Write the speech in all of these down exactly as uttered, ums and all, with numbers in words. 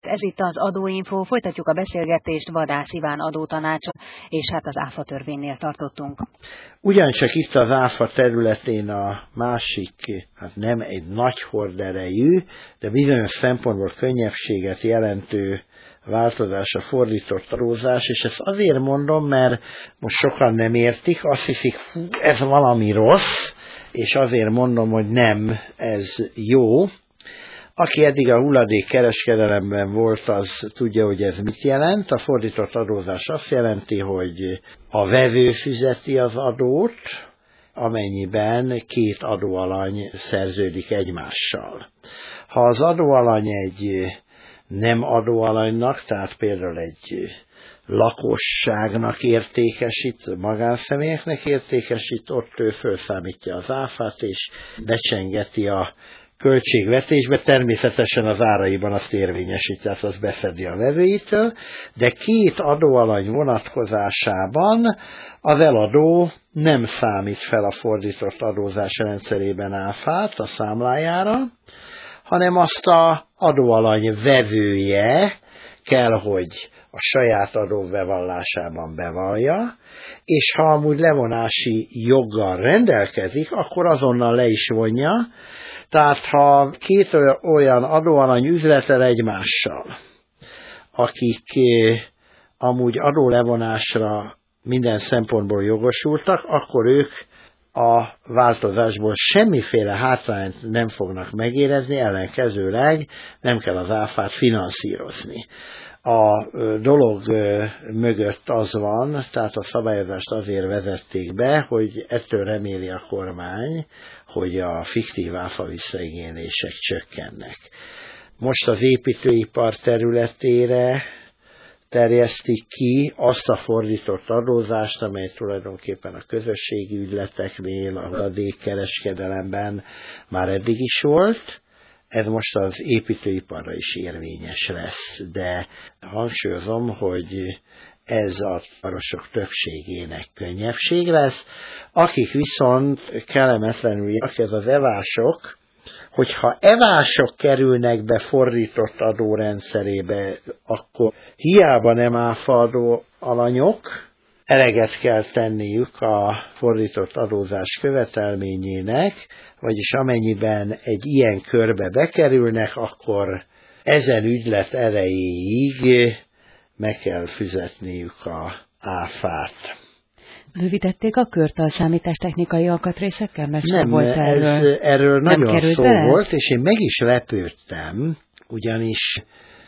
Ez itt az Adóinfo, folytatjuk a beszélgetést Vadász Iván adótanácson, és hát az áfa törvénynél tartottunk. Ugyancsak itt az áfa területén a másik, hát nem egy nagy horderejű, de bizonyos szempontból könnyebbséget jelentő változás a fordított adózás, és ezt azért mondom, mert most sokan nem értik, azt hiszik, fú, ez valami rossz, és azért mondom, hogy nem, ez jó. Aki eddig a hulladékkereskedelemben volt, az tudja, hogy ez mit jelent. A fordított adózás azt jelenti, hogy a vevő fizeti az adót, amennyiben két adóalany szerződik egymással. Ha az adóalany egy nem adóalanynak, tehát például egy lakosságnak értékesít, magánszemélyeknek értékesít, ott ő felszámítja az áfát, és becsengeti a költségvetésbe, természetesen az áraiban azt érvényesít, tehát azt beszedi a vevőitől, de két adóalany vonatkozásában az eladó nem számít fel a fordított adózás rendszerében áfát a számlájára, hanem azt az adóalany vevője kell, hogy a saját adóbevallásában bevallja, és ha amúgy levonási joggal rendelkezik, akkor azonnal le is vonja. Tehát ha két olyan adóalany üzletel egymással, akik amúgy adólevonásra minden szempontból jogosultak, akkor ők a változásból semmiféle hátrányt nem fognak megérezni, ellenkezőleg nem kell az áfát finanszírozni. A dolog mögött az van, tehát a szabályozást azért vezették be, hogy ettől reméli a kormány, hogy a fiktív áfa visszaigénylések csökkennek. Most az építőipar területére terjesztik ki azt a fordított adózást, amely tulajdonképpen a közösségi ügyleteknél, a hulladékkereskedelemben már eddig is volt. Ez most az építőiparra is érvényes lesz, de hangsúlyozom, hogy ez a városok többségének könnyebbség lesz. Akik viszont kellemetlenül járnak, ez az evások, hogyha evások kerülnek be fordított adórendszerébe, akkor hiába nem áfaadó alanyok, eleget kell tenniük a fordított adózás követelményének, vagyis amennyiben egy ilyen körbe bekerülnek, akkor ezen ügylet erejéig meg kell fizetniük a áfát. Bővítették a kört a számítástechnikai alkatrészekkel? Mert nem, volt erről, ez, erről nem nagyon szó bele? volt, és én meg is lepődtem, ugyanis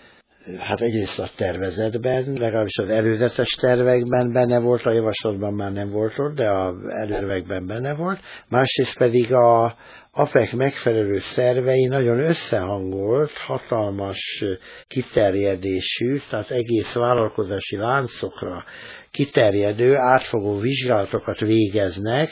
hát egyrészt a tervezetben, legalábbis az előzetes tervekben benne volt, a javaslatban már nem volt ott, de az elővekben benne volt. Másrészt pedig a APEC megfelelő szervei nagyon összehangolt, hatalmas kiterjedésű, tehát egész vállalkozási láncokra kiterjedő, átfogó vizsgálatokat végeznek,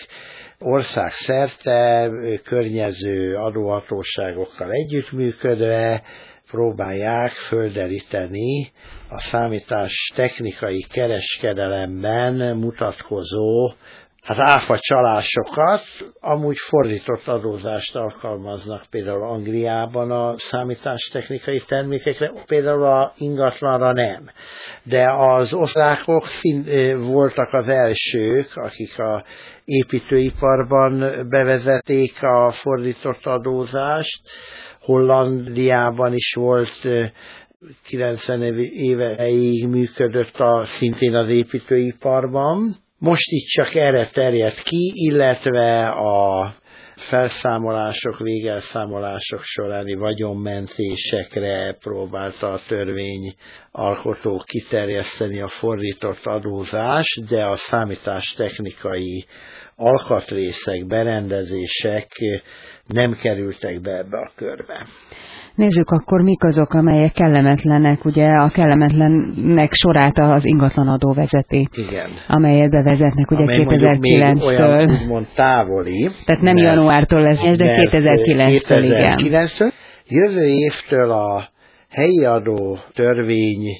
országszerte, környező adóhatóságokkal együttműködve, próbálják földeríteni a számítás technikai kereskedelemben mutatkozó hát áfa csalásokat, amúgy fordított adózást alkalmaznak például Angliában a számítástechnikai termékekre, például a ingatlanra nem. De az osztrákok voltak az elsők, akik a építőiparban bevezették a fordított adózást. Hollandiában is volt, kilencven éveig működött a, szintén az építőiparban. Most itt csak erre terjed ki, illetve a felszámolások, végelszámolások soráni vagyonmentésekre próbálta a törvényalkotó kiterjeszteni a fordított adózást, de a számítástechnikai alkatrészek, berendezések nem kerültek be ebbe a körbe. Nézzük akkor, mik azok, amelyek kellemetlenek, ugye a kellemetlenek sorát az ingatlanadó vezeti. Igen. Amelyet bevezetnek ugye kétezer-kilenctől. Olyan úgymond távoli. Tehát nem januártól lesz, de kétezer-kilenctől, igen. kétezer-kilenctől. Jövő évtől a helyi adó törvény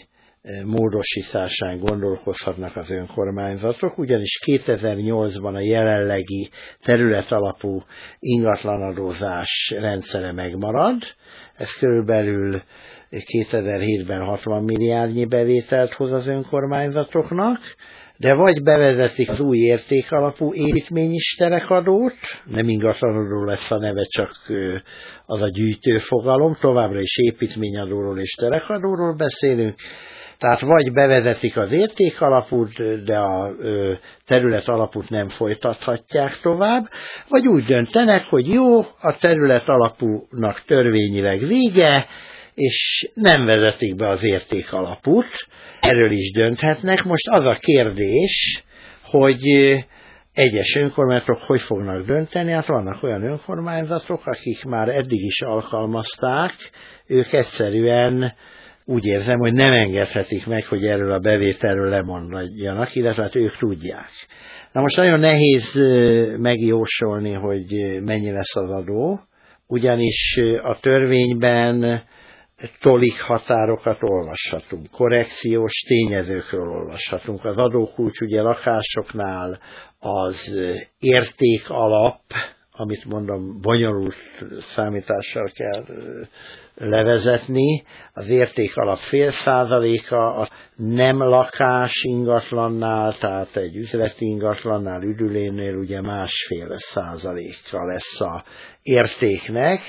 módosításán gondolkozhatnak az önkormányzatok, ugyanis kétezer-nyolcban a jelenlegi területalapú ingatlanadózás rendszere megmarad. Ez körülbelül kétezer-hétben hatvan milliárdnyi bevételt hoz az önkormányzatoknak, de vagy bevezetik az új értékalapú építményisterekadót, nem ingatlanadó lesz a neve, csak az a gyűjtő fogalom, továbbra is építményadóról és terekadóról beszélünk, tehát vagy bevezetik az értékalapút, de a terület alapút nem folytathatják tovább, vagy úgy döntenek, hogy jó, a terület alapúnak törvényileg vége, és nem vezetik be az értékalapút. Erről is dönthetnek. Most az a kérdés, hogy egyes önkormányzatok hogy fognak dönteni. Hát vannak olyan önkormányzatok, akik már eddig is alkalmazták, ők egyszerűen úgy érzem, hogy nem engedhetik meg, hogy erről a bevételről lemondjanak, illetve hát ők tudják. Na most nagyon nehéz megjósolni, hogy mennyi lesz az adó, ugyanis a törvényben tolik határokat olvashatunk, korrekciós tényezőkről olvashatunk. Az adókulcs ugye lakásoknál az értékalap, amit mondom, bonyolult számítással kell levezetni, az értékalap fél százaléka, a nem lakás ingatlannál, tehát egy üzleti ingatlannál, üdülénél ugye másfél százaléka lesz a értéknek,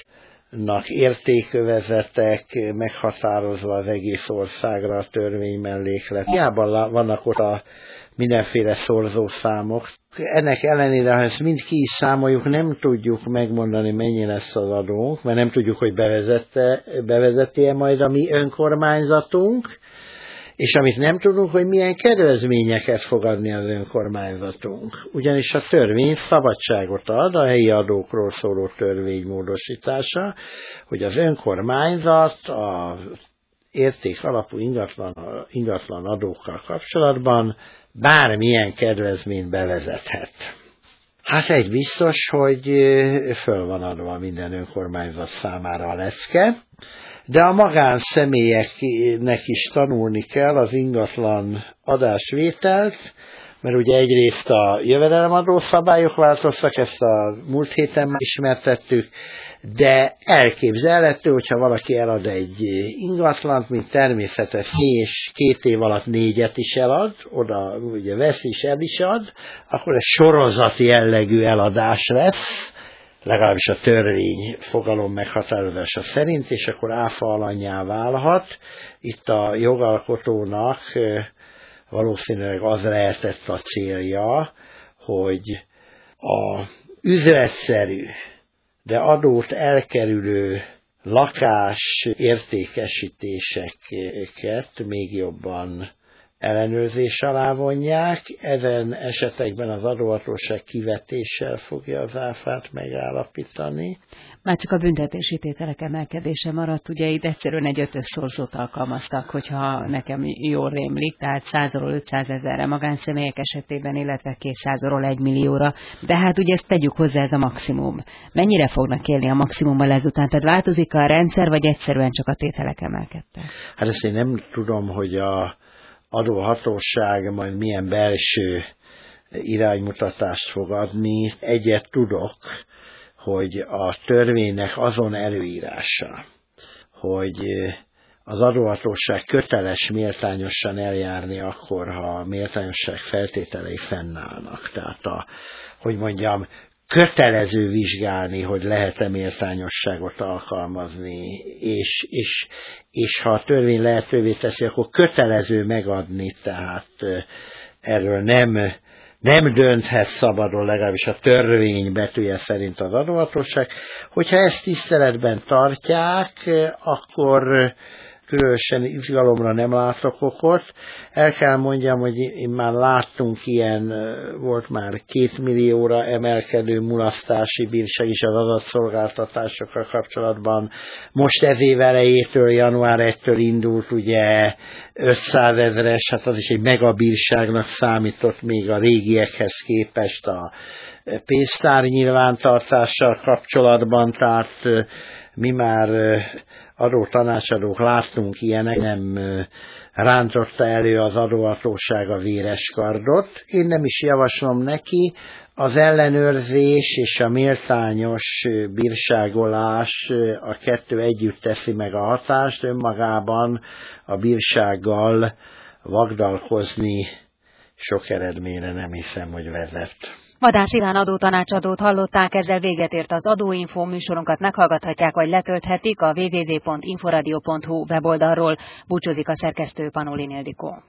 értékövezetek meghatározva az egész országra a törvénymelléklet. Hiába vannak ott a mindenféle szorzószámok. Ennek ellenére, ha ezt mind ki is számoljuk, nem tudjuk megmondani, mennyi lesz az adónk, mert nem tudjuk, hogy bevezette, bevezeti-e majd a mi önkormányzatunk, és amit nem tudunk, hogy milyen kedvezményeket fog adni az önkormányzatunk. Ugyanis a törvény szabadságot ad, a helyi adókról szóló törvény módosítása, hogy az önkormányzat a érték alapú ingatlan, ingatlan adókkal kapcsolatban bármilyen kedvezményt bevezethet. Hát egy biztos, hogy föl van adva minden önkormányzat számára a lecke, de a magánszemélyeknek is tanulni kell az ingatlan adásvételt, mert ugye egyrészt a jövedelemadó szabályok változtak, ezt a múlt héten már ismertettük, de elképzelhető, hogyha valaki elad egy ingatlant, mint természetes és két év alatt négyet is elad, oda ugye vesz is, el is ad, akkor ez sorozati jellegű eladás lesz, legalábbis a törvény fogalom meghatározása szerint, és akkor áfa alanyjá válhat. Itt a jogalkotónak valószínűleg az lehetett a célja, hogy a üzletszerű, de adót elkerülő lakás értékesítéseket még jobban ellenőrzés alá vonják. Ezen esetekben az adóhatóság kivetéssel fogja az áfát megállapítani. Már csak a büntetési tételek emelkedése maradt, ugye itt egyszerűen egy ötös szorzót alkalmaztak, hogyha nekem jól rémlik, tehát százról ötszázezerre magánszemélyek esetében, illetve kétszázról egy millióra, de hát ugye ezt tegyük hozzá, ez a maximum. Mennyire fognak élni a maximummal ezután? Tehát változik a rendszer, vagy egyszerűen csak a tételek emelkedtek? Hát ezt én nem tudom, hogy a adóhatóság majd milyen belső iránymutatást fog adni. Egyet tudok, hogy a törvénynek azon előírása, hogy az adóhatóság köteles méltányosan eljárni akkor, ha a méltányosság feltételei fennállnak. Tehát a, hogy mondjam, kötelező vizsgálni, hogy lehet-e méltányosságot alkalmazni, és, és, és ha a törvény lehetővé teszi, akkor kötelező megadni, tehát erről nem, nem dönthet szabadon, legalábbis a törvény betűje szerint az adóhatóság. Hogyha ezt tiszteletben tartják, akkor különösen izgalomra nem látok okot. El kell mondjam, hogy én már láttunk ilyen, volt már két millióra emelkedő mulasztási bírság is az adatszolgáltatásokkal kapcsolatban. Most ez év elejétől, január elsejétől indult ugye ötszázezres, hát az is egy megabírságnak számított még a régiekhez képest a pénztár nyilvántartással kapcsolatban, tehát Mi már adótanácsadók láttunk ilyenek, nem rántotta elő az adóhatóság a véres kardot. Én nem is javaslom neki, az ellenőrzés és a méltányos bírságolás, a kettő együtt teszi meg a hatást, önmagában a bírsággal vagdalkozni sok eredményre nem hiszem, hogy vezet. Vadász Ilán adótanácsadót hallották, ezzel véget ért az Adóinfo, műsorunkat meghallgathatják, vagy letölthetik a double-u double-u double-u pont inforadio pont hu weboldalról. Búcsúzik a szerkesztő, Panolin Ildikó.